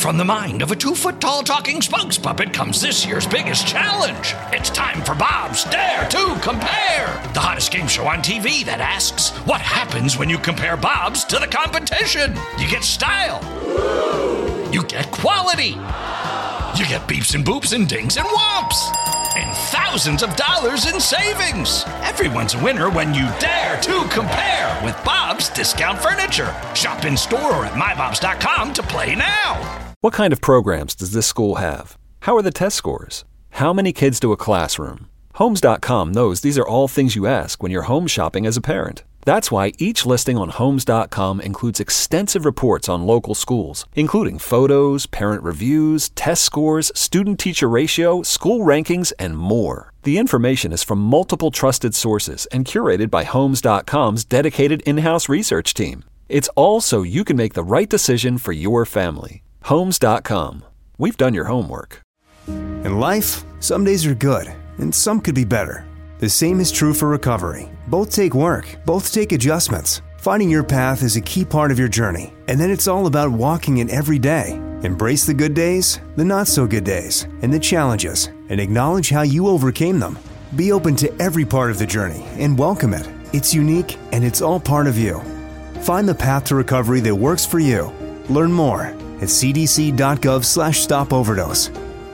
from the mind of a 2-foot-tall talking spokes puppet comes this year's biggest challenge. It's time for Bob's Dare to Compare, the hottest game show on TV that asks, what happens when you compare Bob's to the competition? You get style. You get quality. You get beeps and boops and dings and whomps. And thousands of dollars in savings. Everyone's a winner when you dare to compare with Bob's Discount Furniture. Shop in store or at mybobs.com to play now. What kind of programs does this school have? How are the test scores? How many kids do a classroom? Homes.com knows these are all things you ask when you're home shopping as a parent. That's why each listing on Homes.com includes extensive reports on local schools, including photos, parent reviews, test scores, student-teacher ratio, school rankings, and more. The information is from multiple trusted sources and curated by Homes.com's dedicated in-house research team. It's all so you can make the right decision for your family. Homes.com. We've done your homework. In life, some days are good, and some could be better. The same is true for recovery. Both take work, both take adjustments. Finding your path is a key part of your journey, and then it's all about walking it every day. Embrace the good days, the not-so-good days, and the challenges, and acknowledge how you overcame them. Be open to every part of the journey and welcome it. It's unique, and it's all part of you. Find the path to recovery that works for you. Learn more at cdc.gov/stopoverdose.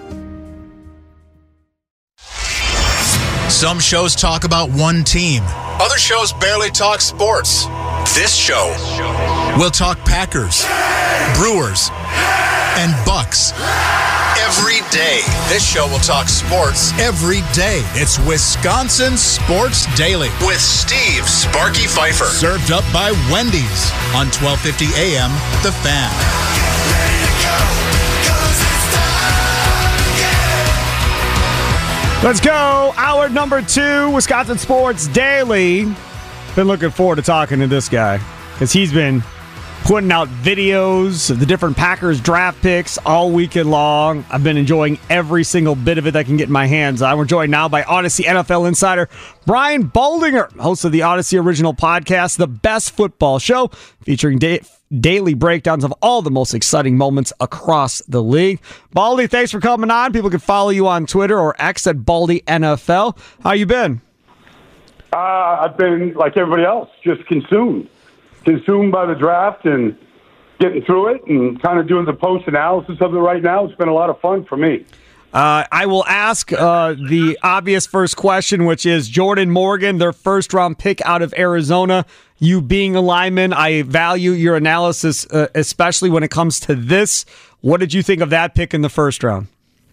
Some shows talk about one team. Other shows barely talk sports. This show will talk Packers, Brewers, and Bucks. Every day, this show will talk sports every day. It's Wisconsin Sports Daily with Steve Sparky Pfeiffer. Served up by Wendy's on 1250 AM, The Fan. Let's go. Hour number 2, Wisconsin Sports Daily. Been looking forward to talking to this guy because he's been putting out videos of the different Packers draft picks all weekend long. I've been enjoying every single bit of it that I can get in my hands on. We're joined now by Odyssey NFL insider Brian Baldinger, host of the Odyssey Original Podcast, The Best Football Show, featuring daily breakdowns of all the most exciting moments across the league. Baldy, thanks for coming on. People can follow you on Twitter or X at BaldyNFL. How you been? I've been, like everybody else, just consumed by the draft and getting through it and kind of doing the post-analysis of it right now. It's been a lot of fun for me. I will ask the obvious first question, which is Jordan Morgan, their first-round pick out of Arizona. You being a lineman, I value your analysis, especially when it comes to this. What did you think of that pick in the first round?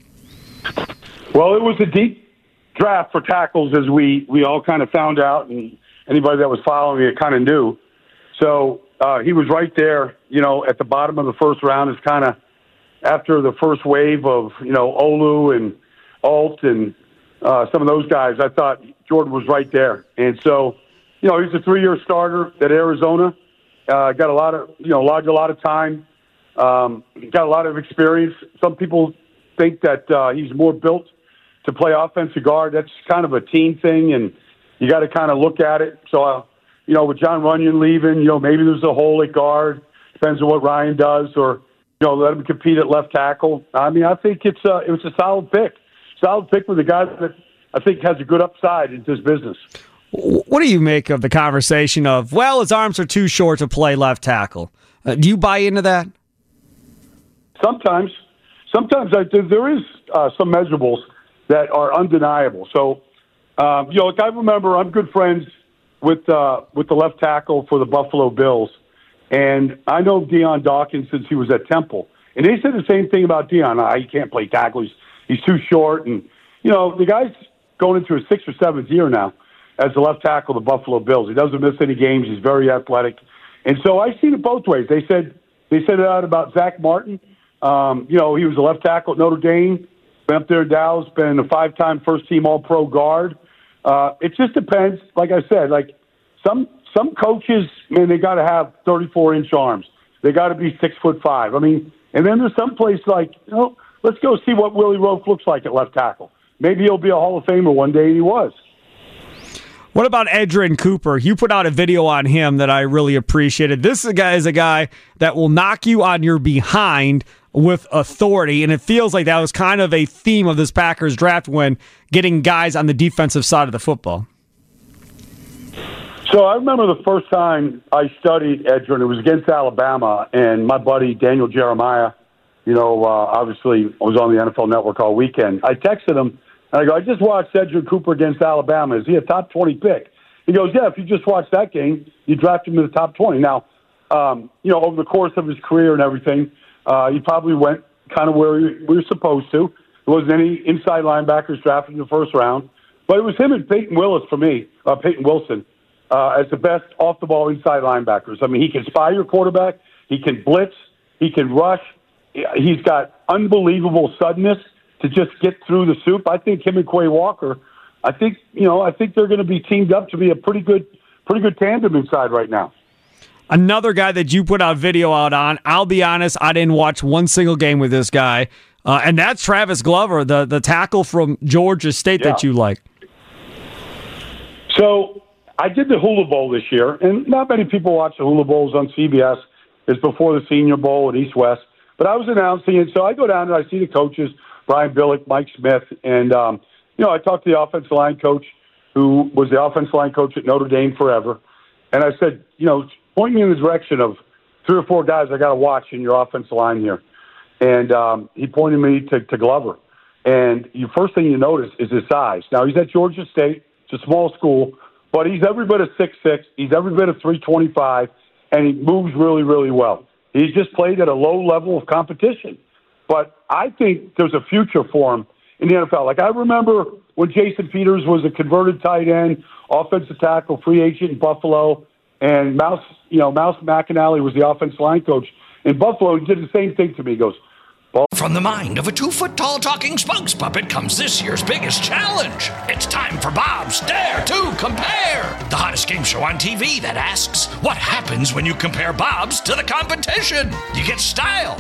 Well, it was a deep draft for tackles, as we all kind of found out, and anybody that was following it kind of knew. So he was right there, at the bottom of the first round. Is kind of after the first wave of, Olu and Alt and some of those guys. I thought Jordan was right there. And so, he's a 3-year starter at Arizona. Got a lot of, logged a lot of time. Got a lot of experience. Some people think that he's more built to play offensive guard. That's kind of a team thing, and you got to kind of look at it. So, with John Runyon leaving, maybe there's a hole at guard. Depends on what Ryan does, or let him compete at left tackle. I mean, I think it was a solid pick. Solid pick with a guy that I think has a good upside in this business. What do you make of the conversation of, his arms are too short to play left tackle? Do you buy into that? Sometimes there is some measurables that are undeniable. So, I remember I'm good friends with the left tackle for the Buffalo Bills. And I know Deion Dawkins since he was at Temple. And they said the same thing about Deion. He can't play tackle. He's too short. And, the guy's going into his 6th or 7th year now as the left tackle of the Buffalo Bills. He doesn't miss any games. He's very athletic. And so I've seen it both ways. They said it out about Zach Martin. He was a left tackle at Notre Dame. Been up there in Dallas, been a 5-time first-team All-Pro guard. It just depends. Like I said, some coaches, man, they got to have 34-inch arms. They got to be 6'5". I mean, and then there's some place let's go see what Willie Roaf looks like at left tackle. Maybe he'll be a Hall of Famer one day, and he was. What about Edgerrin Cooper? You put out a video on him that I really appreciated. This is a guy that will knock you on your behind with authority, and it feels like that was kind of a theme of this Packers draft when getting guys on the defensive side of the football. So I remember the first time I studied edge running, it was against Alabama, and my buddy Daniel Jeremiah, obviously was on the NFL Network all weekend. I texted him, and I go, I just watched Edgerrin Cooper against Alabama. Is he a top 20 pick? He goes, yeah, if you just watch that game, you draft him in the top 20. Now, over the course of his career and everything, he probably went kind of where we were supposed to. There wasn't any inside linebackers drafted in the first round. But it was him and Peyton Wilson, as the best off-the-ball inside linebackers. I mean, he can spy your quarterback. He can blitz. He can rush. He's got unbelievable suddenness to just get through the soup. I think him and Quay Walker, I think they're going to be teamed up to be a pretty good tandem inside right now. Another guy that you put out video out on, I'll be honest, I didn't watch one single game with this guy, and that's Travis Glover, the tackle from Georgia State that you like. So I did the Hula Bowl this year, and not many people watch the Hula Bowls on CBS. It's before the Senior Bowl at East West. But I was announcing it, so I go down and I see the coaches, Brian Billick, Mike Smith, and, I talked to the offensive line coach who was the offensive line coach at Notre Dame forever. And I said, point me in the direction of 3 or 4 guys I got to watch in your offensive line here. And he pointed me to Glover. And the first thing you notice is his size. Now, he's at Georgia State. It's a small school. But he's every bit of 6'6", he's every bit of 325, and he moves really, really well. He's just played at a low level of competition. But I think there's a future for him in the NFL. Like, I remember when Jason Peters was a converted tight end, offensive tackle, free agent in Buffalo, and Mouse McAnally was the offensive line coach in Buffalo. He did the same thing to me. He goes, from the mind of a 2-foot-tall talking spokes puppet comes this year's biggest challenge. It's time for Bob's Dare to Compare, the hottest game show on TV that asks, what happens when you compare Bob's to the competition? You get style.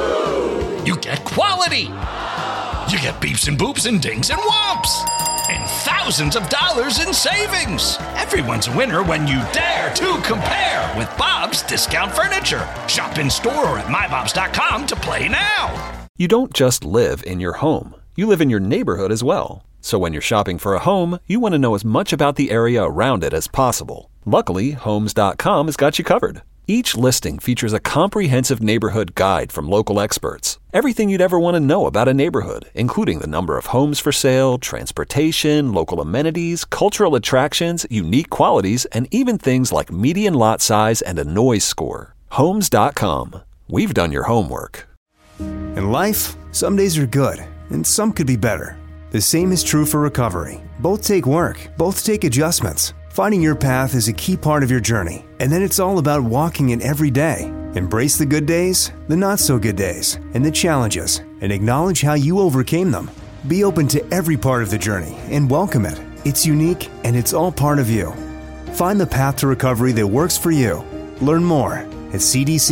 You get quality. You get beeps and boops and dings and whomps. And thousands of dollars in savings. Everyone's a winner when you dare to compare with Bob's Discount Furniture. Shop in store or at mybobs.com to play now. You don't just live in your home. You live in your neighborhood as well. So when you're shopping for a home, you want to know as much about the area around it as possible. Luckily, Homes.com has got you covered. Each listing features a comprehensive neighborhood guide from local experts. Everything you'd ever want to know about a neighborhood, including the number of homes for sale, transportation, local amenities, cultural attractions, unique qualities, and even things like median lot size and a noise score. Homes.com. We've done your homework. In life, some days are good, and some could be better. The same is true for recovery. Both take work, both take adjustments. Finding your path is a key part of your journey, and then it's all about walking it every day. Embrace the good days, the not-so-good days, and the challenges, and acknowledge how you overcame them. Be open to every part of the journey and welcome it. It's unique, and it's all part of you. Find the path to recovery that works for you. Learn more at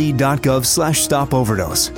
cdc.gov/stopoverdose.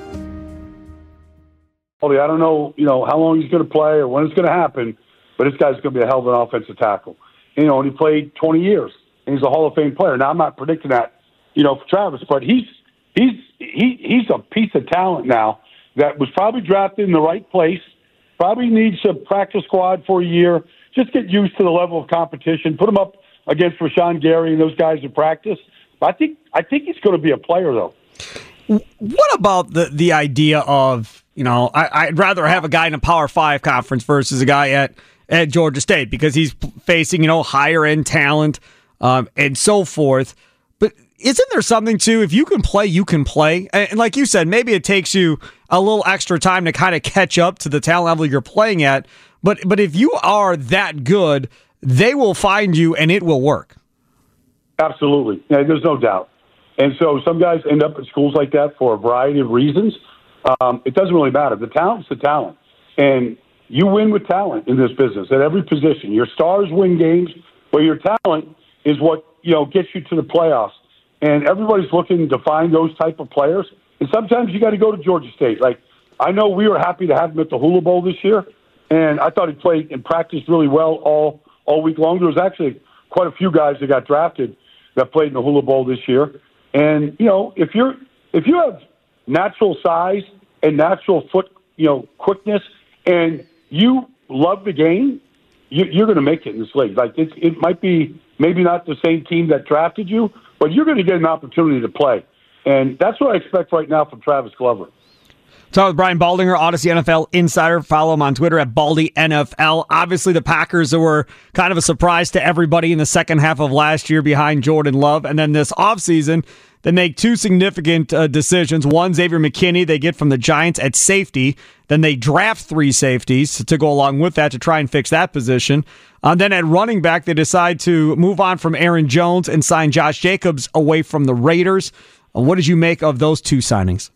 I don't know, how long he's going to play or when it's going to happen, but this guy's going to be a hell of an offensive tackle. And he played 20 years, and he's a Hall of Fame player. Now, I'm not predicting that, for Travis, but he's a piece of talent now that was probably drafted in the right place, probably needs a practice squad for a year, just get used to the level of competition, put him up against Rashawn Gary and those guys in practice. But I think he's going to be a player, though. What about the idea of, I'd rather have a guy in a Power 5 conference versus a guy at Georgia State because he's facing, higher end talent and so forth. But isn't there something to, if you can play, you can play? And like you said, maybe it takes you a little extra time to kind of catch up to the talent level you're playing at. But if you are that good, they will find you and it will work. Absolutely. Yeah, there's no doubt. And so some guys end up at schools like that for a variety of reasons. It doesn't really matter. The talent's the talent. And you win with talent in this business at every position. Your stars win games, but your talent is what, gets you to the playoffs. And everybody's looking to find those type of players. And sometimes you got to go to Georgia State. Like, I know we were happy to have him at the Hula Bowl this year, and I thought he played and practiced really well all week long. There was actually quite a few guys that got drafted that played in the Hula Bowl this year. And, if you have natural size and natural foot, quickness, and you love the game, you're going to make it in this league. Like it might be maybe not the same team that drafted you, but you're going to get an opportunity to play. And that's what I expect right now from Travis Glover. Talk with Brian Baldinger, Odyssey NFL Insider. Follow him on Twitter at BaldyNFL. Obviously, the Packers were kind of a surprise to everybody in the second half of last year behind Jordan Love. And then this offseason, they make two significant decisions. One, Xavier McKinney, they get from the Giants at safety. Then they draft 3 safeties to go along with that to try and fix that position. Then at running back, they decide to move on from Aaron Jones and sign Josh Jacobs away from the Raiders. What did you make of those two signings?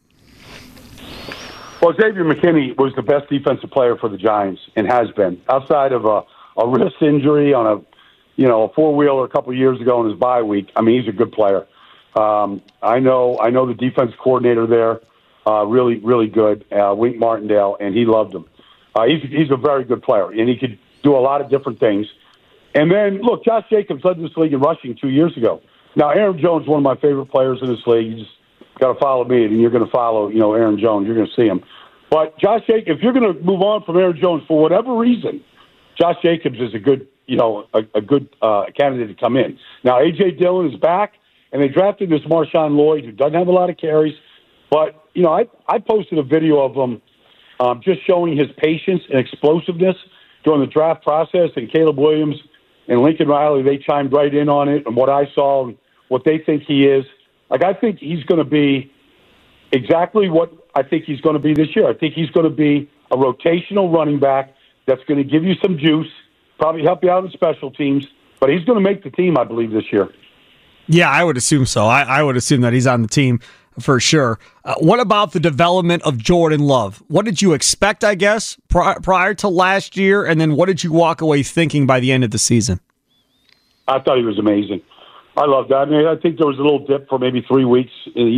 Well, Xavier McKinney was the best defensive player for the Giants and has been. Outside of a wrist injury on a four-wheeler a couple of years ago in his bye week, I mean, he's a good player. I know the defense coordinator there, really, really good, Wink Martindale, and he loved him. He's a very good player, and he could do a lot of different things. And then, look, Josh Jacobs led this league in rushing 2 years ago. Now, Aaron Jones is one of my favorite players in this league. You just got to follow me, and you're going to follow, Aaron Jones. You're going to see him. But Josh Jacobs, if you're going to move on from Aaron Jones for whatever reason, Josh Jacobs is a good, a good candidate to come in. Now, A.J. Dillon is back, and they drafted this Marshawn Lloyd, who doesn't have a lot of carries. But, I posted a video of him just showing his patience and explosiveness during the draft process, and Caleb Williams and Lincoln Riley, they chimed right in on it and what I saw and what they think he is. Like, I think he's going to be exactly what I think he's going to be this year. I think he's going to be a rotational running back that's going to give you some juice, probably help you out in special teams, but he's going to make the team, I believe, this year. Yeah, I would assume so. I would assume that he's on the team for sure. What about the development of Jordan Love? What did you expect, I guess, prior to last year, and then what did you walk away thinking by the end of the season? I thought he was amazing. I loved that. I mean, I think there was a little dip for maybe 3 weeks,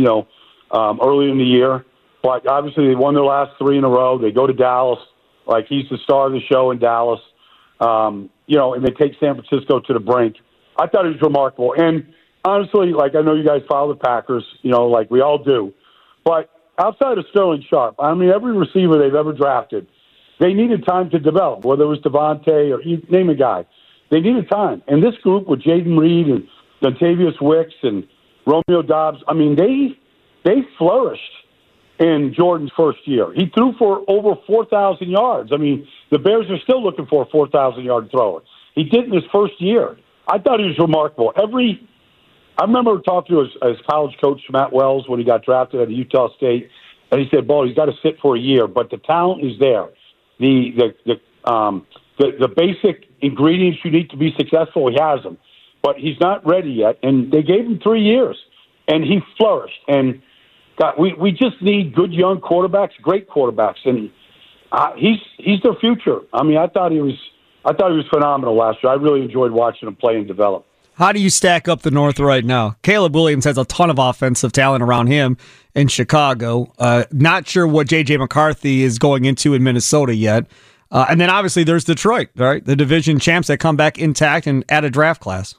early in the year. But obviously, they won their last 3 in a row. They go to Dallas. Like, he's the star of the show in Dallas. And they take San Francisco to the brink. I thought it was remarkable. And honestly, like, I know you guys follow the Packers, like we all do. But outside of Sterling Sharp, I mean, every receiver they've ever drafted, they needed time to develop, whether it was Devontae or you name a guy. They needed time. And this group with Jaden Reed and Dontavius Wicks and Romeo Doubs, I mean, they flourished in Jordan's first year. He threw for over 4,000 yards. I mean, the Bears are still looking for a 4,000-yard thrower. He did in his first year. I thought he was remarkable. I remember talking to his college coach, Matt Wells, when he got drafted at Utah State, and he said, he's got to sit for a year, but the talent is there. The basic ingredients you need to be successful, he has them. But he's not ready yet, and they gave him 3 years, and he flourished. And God, we just need good young quarterbacks, great quarterbacks, and he's their future. I mean, I thought he was phenomenal last year. I really enjoyed watching him play and develop. How do you stack up the North right now? Caleb Williams has a ton of offensive talent around him in Chicago. Not sure what J.J. McCarthy is going into in Minnesota yet. And then obviously there's Detroit, right? The division champs that come back intact and add a draft class.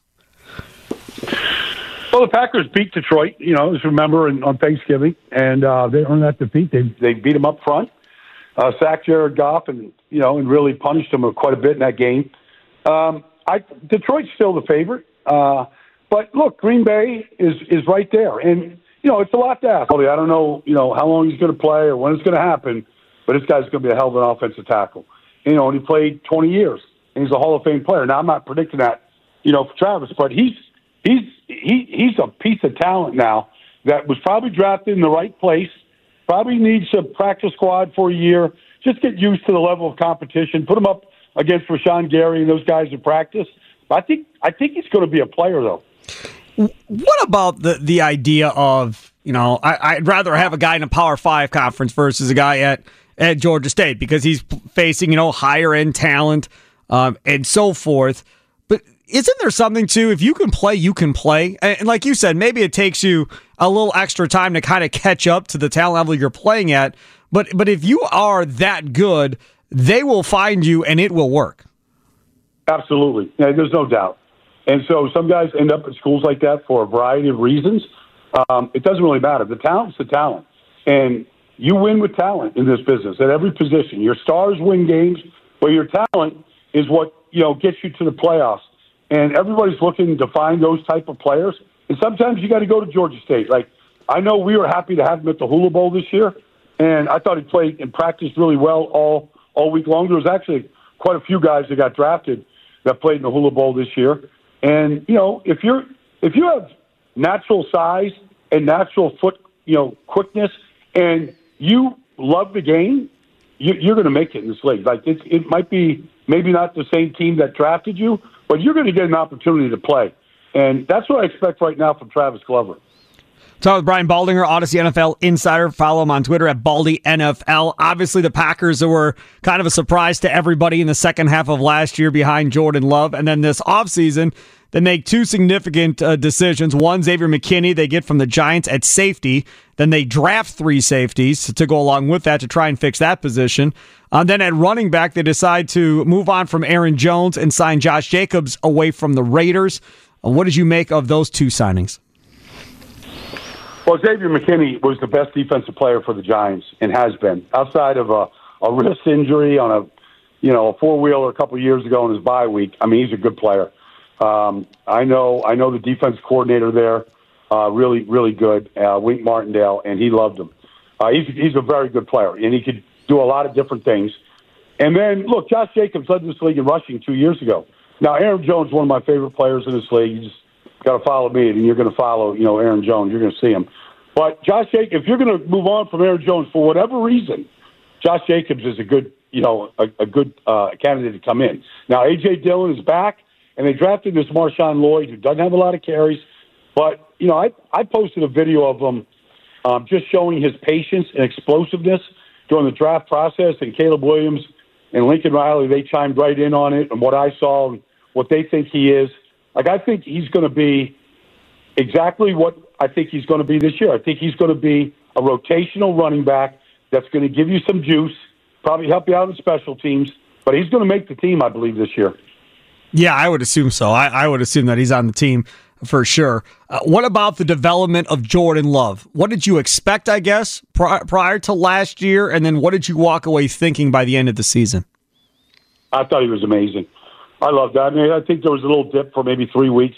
Well, the Packers beat Detroit, just remember, on Thanksgiving, and they earned that defeat. They beat them up front, sacked Jared Goff, and really punished them quite a bit in that game. Detroit's still the favorite, but look, Green Bay is right there, and it's a lot to ask. I don't know, how long he's going to play or when it's going to happen, but this guy's going to be a hell of an offensive tackle. And he played 20 years, and he's a Hall of Fame player. Now I'm not predicting that, for Travis, but he's a piece of talent now that was probably drafted in the right place, probably needs a practice squad for a year, just get used to the level of competition, put him up against Rashawn Gary and those guys in practice. But I think he's going to be a player, though. What about the idea of, I'd rather have a guy in a Power 5 conference versus a guy at Georgia State because he's facing, higher-end talent and so forth. But isn't there something to, if you can play, you can play? And like you said, maybe it takes you a little extra time to kind of catch up to the talent level you're playing at. But if you are that good, they will find you and it will work. Absolutely. Yeah, there's no doubt. And so some guys end up at schools like that for a variety of reasons. It doesn't really matter. The talent's the talent. And, you win with talent in this business at every position. Your stars win games, but your talent is what, gets you to the playoffs. And everybody's looking to find those type of players. And sometimes you got to go to Georgia State. Like, I know we were happy to have him at the Hula Bowl this year, and I thought he played and practiced really well all week long. There was actually quite a few guys that got drafted that played in the Hula Bowl this year. And, if you have natural size and natural foot, quickness, and you love the game, you're going to make it in this league. Like, it might be maybe not the same team that drafted you, but you're going to get an opportunity to play. And that's what I expect right now from Travis Glover. Talk with Brian Baldinger, Odyssey NFL Insider. Follow him on Twitter at BaldyNFL. Obviously, the Packers were kind of a surprise to everybody in the second half of last year behind Jordan Love. And then this offseason, they make two significant decisions. One, Xavier McKinney, they get from the Giants at safety. Then they draft 3 safeties to go along with that to try and fix that position. Then at running back, they decide to move on from Aaron Jones and sign Josh Jacobs away from the Raiders. What did you make of those two signings? Well, Xavier McKinney was the best defensive player for the Giants and has been. Outside of a wrist injury on a four-wheeler a couple of years ago in his bye week, I mean, he's a good player. I know the defense coordinator there, really, really good, Wink Martindale, and he loved him. He's a very good player, and he could do a lot of different things. And then, look, Josh Jacobs led this league in rushing 2 years ago. Now, Aaron Jones is one of my favorite players in this league. You just got to follow me, and you're going to follow, Aaron Jones. You're going to see him. But Josh Jacobs, if you're going to move on from Aaron Jones for whatever reason, Josh Jacobs is a good, a good candidate to come in. Now, A.J. Dillon is back, and they drafted this Marshawn Lloyd, who doesn't have a lot of carries. But, I posted a video of him just showing his patience and explosiveness during the draft process, and Caleb Williams and Lincoln Riley, they chimed right in on it and what I saw and what they think he is. Like, I think he's going to be exactly what I think he's going to be this year. I think he's going to be a rotational running back that's going to give you some juice, probably help you out in special teams, but he's going to make the team, I believe, this year. Yeah, I would assume so. I would assume that he's on the team for sure. What about the development of Jordan Love? What did you expect, I guess, prior to last year, and then what did you walk away thinking by the end of the season? I thought he was amazing. I loved that. I mean, I think there was a little dip for maybe 3 weeks,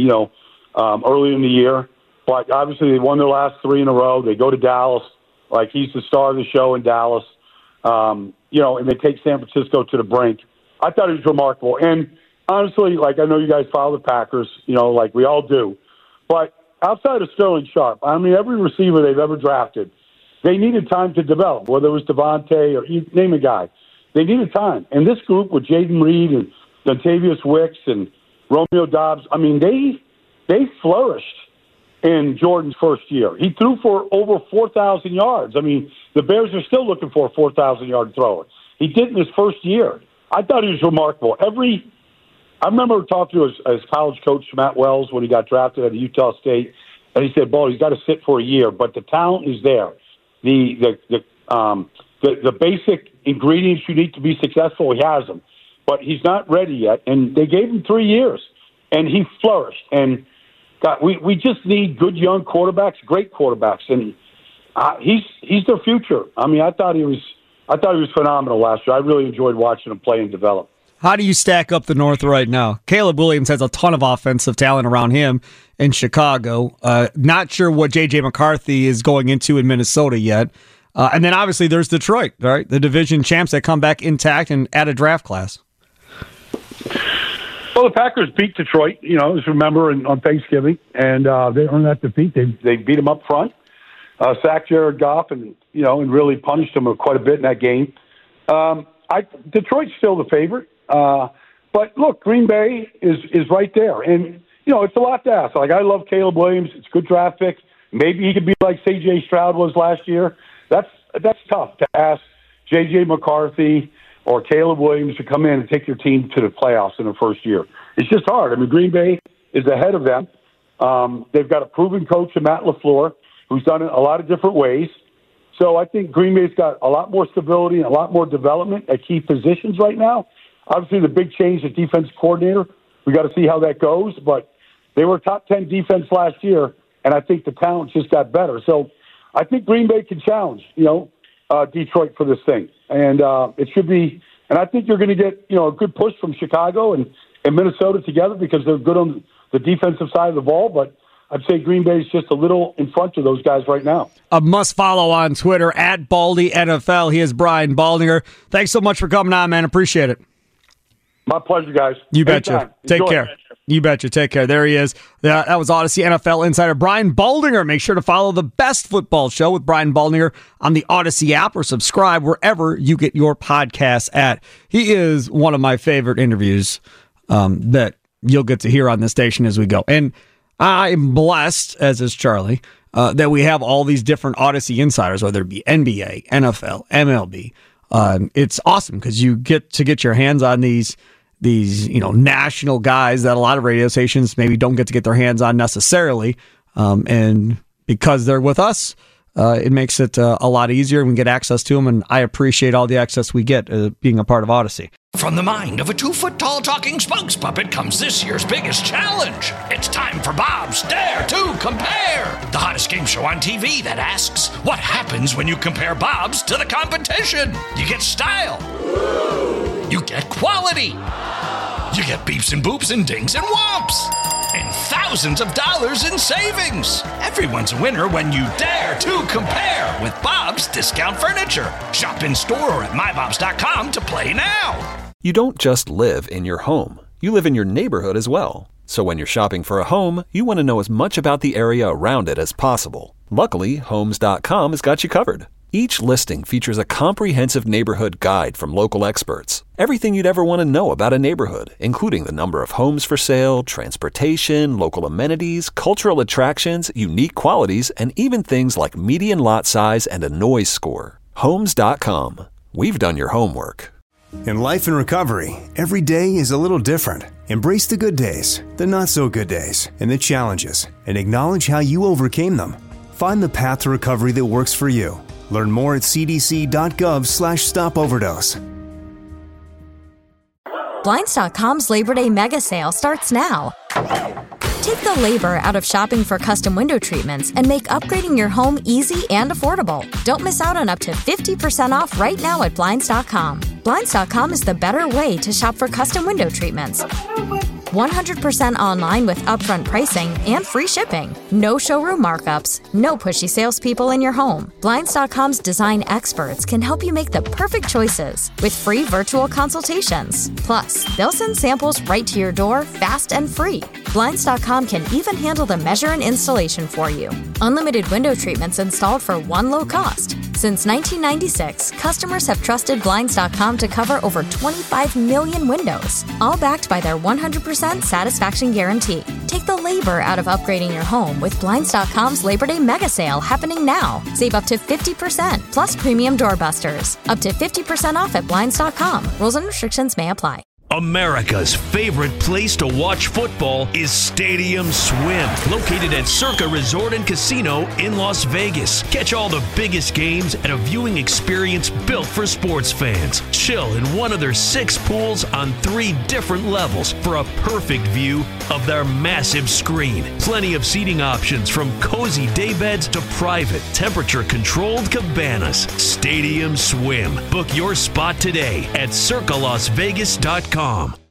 early in the year. But obviously they won their last 3 in a row. They go to Dallas. Like, he's the star of the show in Dallas. And they take San Francisco to the brink. I thought it was remarkable. And honestly, like, I know you guys follow the Packers, like we all do. But outside of Sterling Sharp, I mean, every receiver they've ever drafted, they needed time to develop, whether it was Devontae or you name a guy. They needed time. And this group with Jaden Reed and Dontavius Wicks and Romeo Doubs, I mean, they flourished in Jordan's first year. He threw for over 4,000 yards. I mean, the Bears are still looking for a 4,000-yard thrower. He did in his first year. I thought he was remarkable. I remember talking to his college coach, Matt Wells, when he got drafted at Utah State, and he said, "Bo, he's got to sit for a year, but the talent is there. The basic ingredients you need to be successful, he has them, but he's not ready yet." And they gave him 3 years, and he flourished. And God, we just need good young quarterbacks, great quarterbacks, and he's their future. I mean, I thought he was phenomenal last year. I really enjoyed watching him play and develop. How do you stack up the North right now? Caleb Williams has a ton of offensive talent around him in Chicago. Not sure what J.J. McCarthy is going into in Minnesota yet. And then obviously there's Detroit, right? The division champs that come back intact and add a draft class. Well, the Packers beat Detroit, just remember, on Thanksgiving, and they earned that defeat. They beat them up front, sacked Jared Goff, and really punished them quite a bit in that game. Detroit's still the favorite. But look, Green Bay is right there. And, it's a lot to ask. Like, I love Caleb Williams. It's a good draft pick. Maybe he could be like C.J. Stroud was last year. That's tough to ask J.J. McCarthy or Caleb Williams to come in and take your team to the playoffs in their first year. It's just hard. I mean, Green Bay is ahead of them. They've got a proven coach in Matt LaFleur who's done it a lot of different ways. So I think Green Bay's got a lot more stability and a lot more development at key positions right now. Obviously, the big change at defense coordinator, we got to see how that goes. But they were top 10 defense last year, and I think the talent just got better. So I think Green Bay can challenge, Detroit for this thing. And it should be, and I think you're going to get, a good push from Chicago and Minnesota together because they're good on the defensive side of the ball. But I'd say Green Bay is just a little in front of those guys right now. A must follow on Twitter at Baldy NFL. He is Brian Baldinger. Thanks so much for coming on, man. Appreciate it. My pleasure, guys. You betcha. Take care. You betcha. Take care. There he is. That was Odyssey NFL insider Brian Baldinger. Make sure to follow the best football show with Brian Baldinger on the Odyssey app or subscribe wherever you get your podcasts at. He is one of my favorite interviews that you'll get to hear on this station as we go. And I'm blessed, as is Charlie, that we have all these different Odyssey insiders, whether it be NBA, NFL, MLB. It's awesome because you get your hands on these national guys that a lot of radio stations maybe don't get to get their hands on necessarily. And because they're with us, it makes it a lot easier and we get access to them. And I appreciate all the access we get being a part of Odyssey. From the mind of a 2-foot-tall talking spokes puppet comes this year's biggest challenge. It's time for Bob's Dare to Compare, the hottest game show on TV that asks, what happens when you compare Bob's to the competition? You get style. You get quality. You get beeps and boops and dings and whomps. And thousands of dollars in savings. Everyone's a winner when you dare to compare with Bob's Discount Furniture. Shop in store or at mybobs.com to play now. You don't just live in your home. You live in your neighborhood as well. So when you're shopping for a home, you want to know as much about the area around it as possible. Luckily, Homes.com has got you covered. Each listing features a comprehensive neighborhood guide from local experts. Everything you'd ever want to know about a neighborhood, including the number of homes for sale, transportation, local amenities, cultural attractions, unique qualities, and even things like median lot size and a noise score. Homes.com. We've done your homework. In life and recovery, every day is a little different. Embrace the good days, the not so good days, and the challenges, and acknowledge how you overcame them. Find the path to recovery that works for you. Learn more at cdc.gov/stopoverdose. Blinds.com's Labor Day mega sale starts now. Take the labor out of shopping for custom window treatments and make upgrading your home easy and affordable. Don't miss out on up to 50% off right now at Blinds.com. Blinds.com is the better way to shop for custom window treatments. 100% online with upfront pricing and free shipping. No showroom markups, no pushy salespeople in your home. Blinds.com's design experts can help you make the perfect choices with free virtual consultations. Plus, they'll send samples right to your door fast and free. Blinds.com can even handle the measure and installation for you. Unlimited window treatments installed for one low cost. Since 1996, customers have trusted Blinds.com to cover over 25 million windows, all backed by their 100% satisfaction guarantee. Take the labor out of upgrading your home with Blinds.com's Labor Day mega sale happening now. Save up to 50% plus premium doorbusters. Up to 50% off at Blinds.com. Rules and restrictions may apply. America's favorite place to watch football is Stadium Swim, located at Circa Resort and Casino in Las Vegas. Catch all the biggest games at a viewing experience built for sports fans. Chill in one of their 6 pools on 3 different levels for a perfect view of their massive screen. Plenty of seating options from cozy daybeds to private, temperature-controlled cabanas. Stadium Swim. Book your spot today at circalasvegas.com.